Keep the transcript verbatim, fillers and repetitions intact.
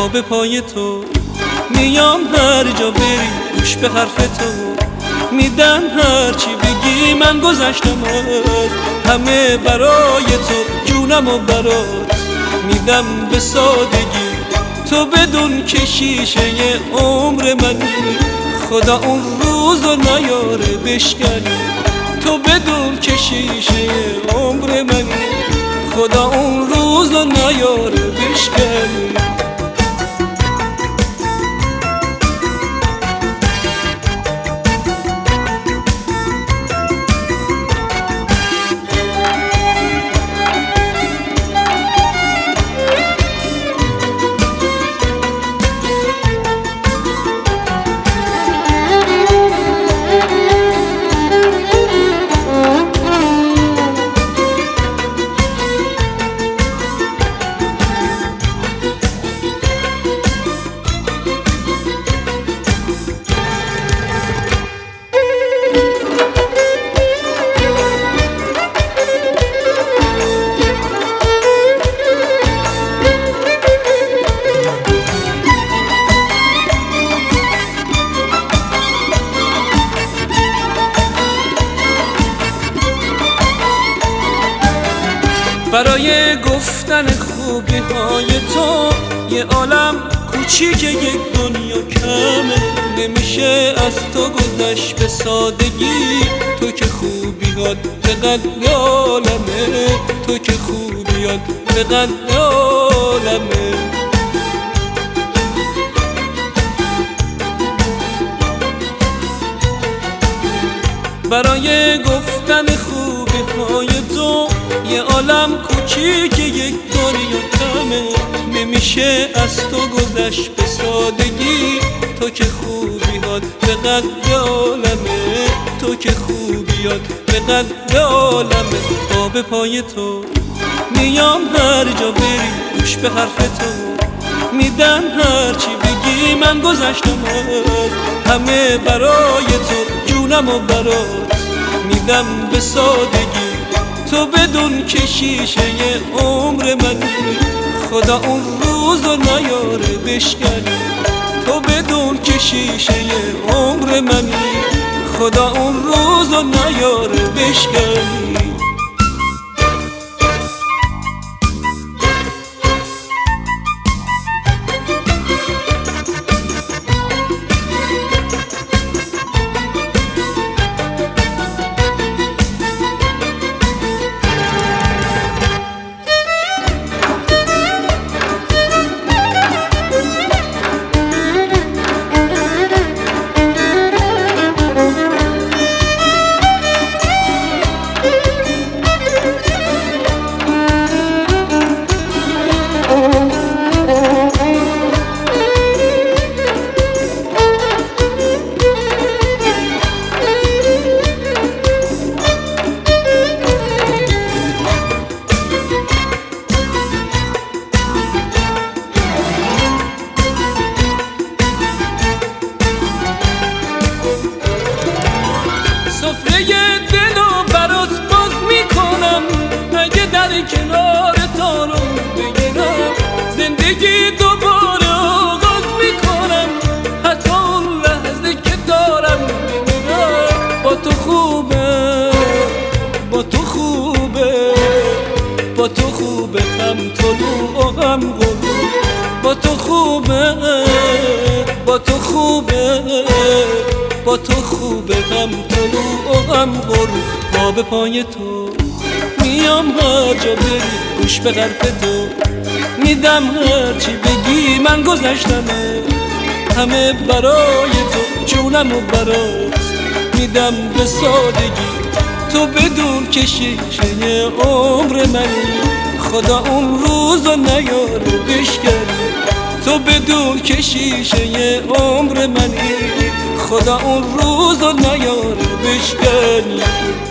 پا به پای تو میام، هر جا بری گوش به حرف تو میدم، هرچی بگی من گذشتم از همه برای تو، جونم و برات میدم به سادگی. تو بدون که شیشه عمر منی، خدا اون روزو نیاره بشکنی. تو بدون که شیشه عمر منی، خدا اون روزو نیاره بشکنی. برای گفتن خوبی های تو یه عالم کوچیک، یک دنیا کمه. نمیشه از تو گذشت به سادگی، تو که خوبیات به قد عالمه، تو که خوبیات به قد عالمه. برای گفتن خوبی های تو یه عالم کوچیک، یک دنیا کمه. نمیشه از تو گذشت به سادگی، تو که خوبیات به قد عالمه، تو که خوبیات به قد عالمه. پا به پای تو میام، هر جا بری گوش به حرف تو میدم، هرچی بگی من گذشتم از همه برای تو، جونم و برات میدم به سادگی. تو بدون که شیشه عمر منی، خدا اون روزو نیاره بشکنی. تو بدون که شیشه عمر منی، خدا اون روزو نیاره بشکنی. سفره دلو برات باز میکنم، اگه در کنار تو رو بگیرم، زندگی دوباره آغاز میکنم. حتی اون لحظه که دارم میمیرم، با تو خوبه، با تو خوبه، با تو خوبه، هم طلوع و هم غروب. با تو خوبه، با تو خوبه، با تو خوبه، هم طلوع و هم غروب. پا به پای تو میام، هر جا بری گوش به حرف تو میدم، هرچی بگی من گذشتمه همه برای تو، جونم و برات میدم به سادگی. تو بدون که شیشه عمر منی، خدا اون روزو نیاره بشکنی. تو بدون که شیشه عمر منی، خدا اون روزو نیاره بشکنی.